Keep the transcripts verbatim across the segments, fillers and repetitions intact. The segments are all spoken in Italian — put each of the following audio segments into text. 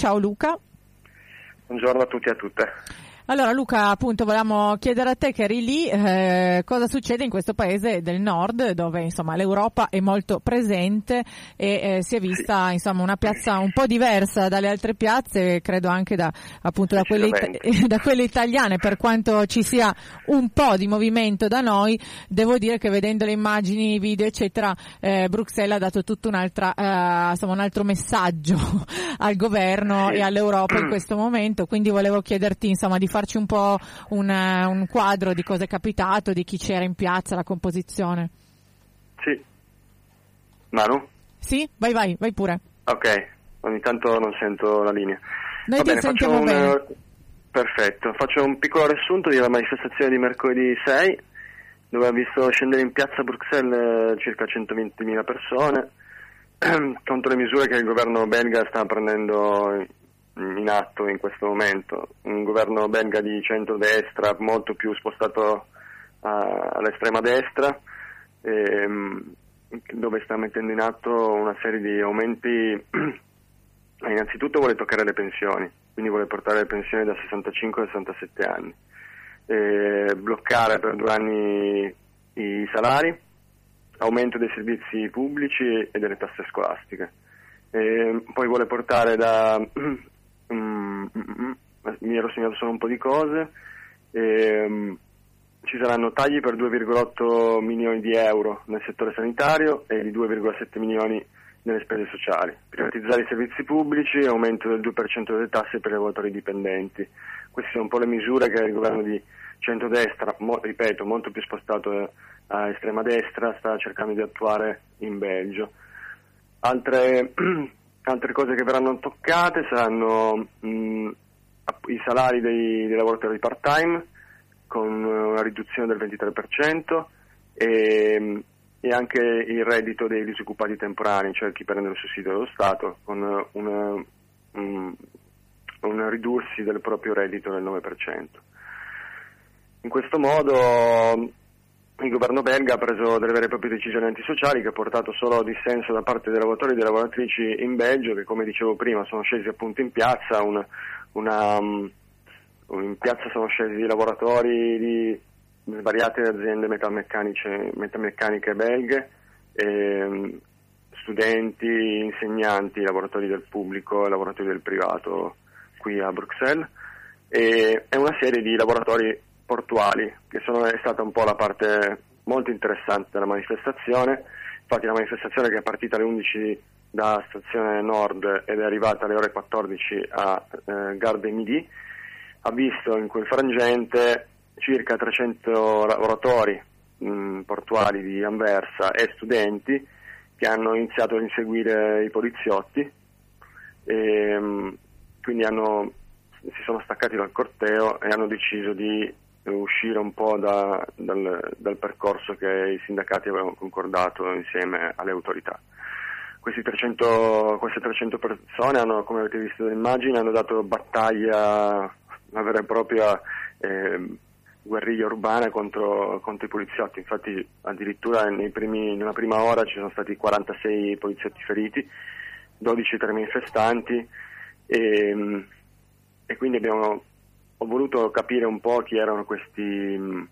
Ciao Luca. Buongiorno a tutti e a tutte. Allora Luca, appunto volevamo chiedere a te, che eri lì, eh, cosa succede in questo paese del nord dove insomma l'Europa è molto presente e eh, si è vista sì. insomma una piazza un po' diversa dalle altre piazze, credo anche da appunto da quelle, it- da quelle italiane, per quanto ci sia un po' di movimento da noi. Devo dire che vedendo le immagini, video eccetera, eh, Bruxelles ha dato tutto un'altra eh, insomma un altro messaggio al governo sì. e all'Europa in questo momento, quindi volevo chiederti insomma di farci un po' un, un quadro di cosa è capitato, di chi c'era in piazza, la composizione. Sì. Manu? Sì? Vai, vai, vai pure. Ok, ogni tanto non sento la linea. Noi Va ti bene, sentiamo faccio un, bene. Perfetto, faccio un piccolo riassunto della manifestazione di mercoledì sei, dove ha visto scendere in piazza Bruxelles circa centoventimila persone contro le misure che il governo belga sta prendendo in atto in questo momento. Un governo belga di centrodestra molto più spostato a, all'estrema destra, ehm, dove sta mettendo in atto una serie di aumenti. Innanzitutto vuole toccare le pensioni, quindi vuole portare le pensioni da sessantacinque a sessantasette anni, eh, bloccare per due anni i salari, aumento dei servizi pubblici e delle tasse scolastiche. Eh, poi vuole portare da Mm, mm, mm, mi ero segnato solo un po' di cose. E, ci saranno tagli per due virgola otto milioni di euro nel settore sanitario e di due virgola sette milioni nelle spese sociali, privatizzare i servizi pubblici e aumento del due per cento delle tasse per i lavoratori dipendenti. Queste sono un po' le misure che il governo di centrodestra, mo, ripeto, molto più spostato a estrema destra, sta cercando di attuare in Belgio. Altre Altre cose che verranno toccate saranno mh, i salari dei, dei lavoratori part-time, con una riduzione del ventitré per cento, e, e anche il reddito dei disoccupati temporanei, cioè chi prende il sussidio dello Stato, con una, un, un ridursi del proprio reddito del nove per cento. In questo modo il governo belga ha preso delle vere e proprie decisioni antisociali che ha portato solo a dissenso da parte dei lavoratori e delle lavoratrici in Belgio, che come dicevo prima sono scesi appunto in piazza. Una, una, in piazza sono scesi lavoratori di svariate aziende metalmeccaniche, metalmeccaniche belghe, e studenti, insegnanti, lavoratori del pubblico e lavoratori del privato qui a Bruxelles, e, e una serie di lavoratori portuali, che sono, è stata un po' la parte molto interessante della manifestazione. Infatti la manifestazione, che è partita alle undici da Stazione Nord ed è arrivata alle ore quattordici a eh, Gare des Midi, ha visto in quel frangente circa trecento lavoratori mh, portuali di Anversa e studenti che hanno iniziato a inseguire i poliziotti, e mh, quindi hanno, si sono staccati dal corteo e hanno deciso di uscire un po' da, dal, dal percorso che i sindacati avevano concordato insieme alle autorità. Questi trecento, queste trecento persone hanno, come avete visto dalle immagini, hanno dato battaglia, una vera e propria eh, guerriglia urbana contro, contro i poliziotti. Infatti addirittura nei primi, nella prima ora ci sono stati quarantasei poliziotti feriti, dodici tra i manifestanti, e, e quindi abbiamo Ho voluto capire un po' chi erano questi,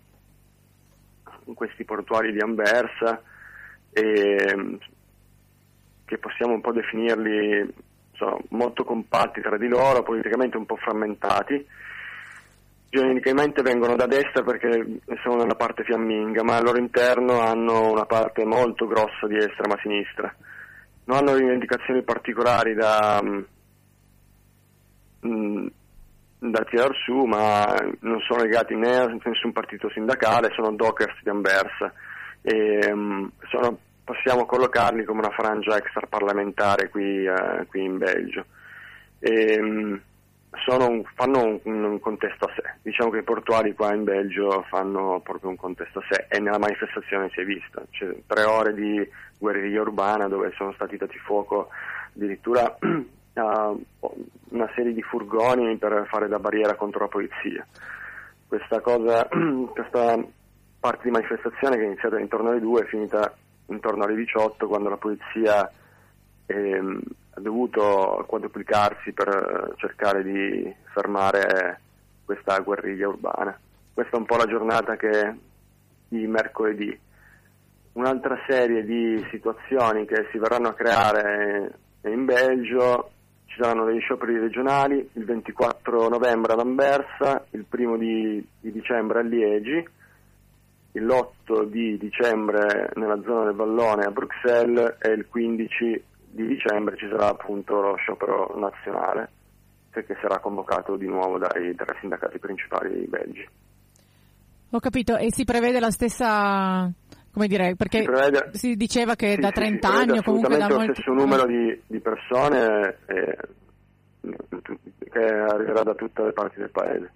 questi portuali di Anversa, e che possiamo un po' definirli, sono molto compatti tra di loro, politicamente un po' frammentati. Genericamente vengono da destra perché sono nella parte fiamminga, ma al loro interno hanno una parte molto grossa di estrema sinistra. Non hanno rivendicazioni particolari da... Mh, da tirar su, ma non sono legati né a nessun partito sindacale, sono dockers di Anversa, e um, sono, possiamo collocarli come una frangia extraparlamentare qui, uh, qui in Belgio. E, um, sono un, fanno un, un contesto a sé. Diciamo che i portuali qua in Belgio fanno proprio un contesto a sé, e nella manifestazione si è vista. C'è tre ore di guerriglia urbana dove sono stati dati fuoco addirittura Uh, una serie di furgoni per fare da barriera contro la polizia. Questa cosa, questa parte di manifestazione, che è iniziata intorno alle due, è finita intorno alle diciotto, quando la polizia e um, ha dovuto quadruplicarsi per cercare di fermare questa guerriglia urbana. Questa è un po' la giornata che di mercoledì. Un'altra serie di situazioni che si verranno a creare in Belgio: ci saranno degli scioperi regionali il ventiquattro novembre ad Anversa, il primo di, di dicembre a Liegi, l'otto di dicembre nella zona del Vallone a Bruxelles e il quindici di dicembre ci sarà appunto lo sciopero nazionale, che sarà convocato di nuovo dai tre sindacati principali belgi. Ho capito, e si prevede la stessa, come dire, perché si, prevede, si diceva che sì, da trenta sì, anni o comunque da molti... molti... lo stesso numero di, di persone eh, che arriverà da tutte le parti del paese.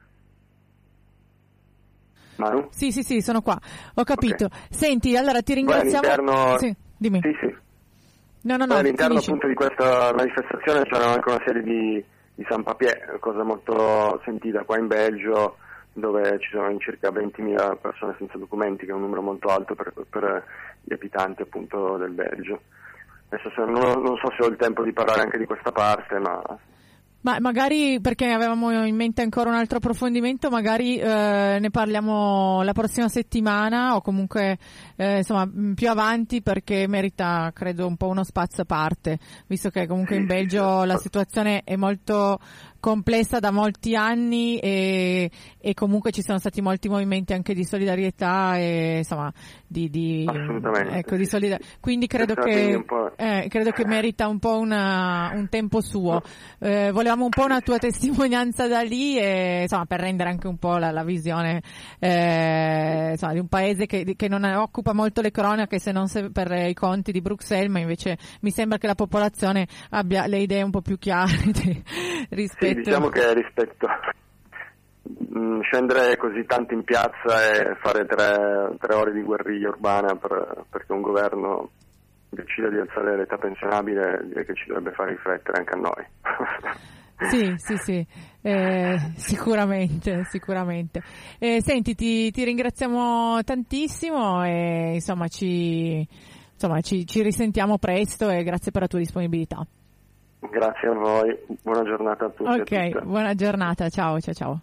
Manu? Sì, sì, sì, sono qua, ho capito. Okay. Senti, allora ti Poi ringraziamo... all'interno... Sì, dimmi. Sì, sì. No, no, no, Poi all'interno finisci. appunto di questa manifestazione c'era anche una serie di, di Saint-Papier, cosa molto sentita qua in Belgio, dove ci sono circa ventimila persone senza documenti, che è un numero molto alto per, per gli abitanti appunto del Belgio. Adesso se, non, non so se ho il tempo di parlare anche di questa parte, ma... Ma magari, perché avevamo in mente ancora un altro approfondimento, magari eh, ne parliamo la prossima settimana o comunque eh, insomma più avanti, perché merita credo un po' uno spazio a parte, visto che comunque in Belgio la situazione è molto complessa da molti anni e, e comunque ci sono stati molti movimenti anche di solidarietà e insomma di, di assolutamente ecco di solidarietà, quindi credo che eh, credo che merita un po' una, un tempo suo. Eh, volevamo un po' una tua testimonianza da lì e insomma per rendere anche un po' la, la visione eh, insomma, di un paese che, che non occupa molto le cronache, se non se per i conti di Bruxelles, ma invece mi sembra che la popolazione abbia le idee un po' più chiare di, rispetto. Sì, diciamo che rispetto mh, scendere così tanto in piazza e fare tre, tre ore di guerriglia urbana per, perché un governo decida di alzare l'età pensionabile, direi che ci dovrebbe far riflettere anche a noi. Sì, sì, sì, eh, sicuramente, sicuramente. Eh, senti, ti, ti ringraziamo tantissimo e insomma ci, insomma ci, ci risentiamo presto e grazie per la tua disponibilità. Grazie a voi, buona giornata a tutti. Ok, e a tutte. Buona giornata, ciao, ciao, ciao.